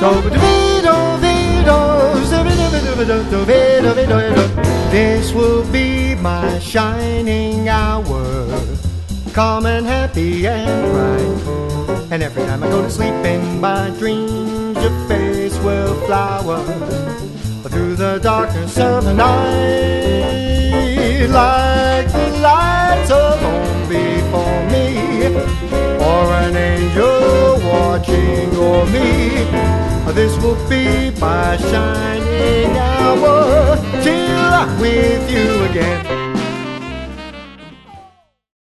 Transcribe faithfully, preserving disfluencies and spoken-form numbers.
So this will be my shining hour, calm and happy and bright. And every time I go to sleep in my dreams, your face will flower through the darkness of the night, like the lights alone before me, or an angel watching o'er me. This will be my shining hour till I'm with you again.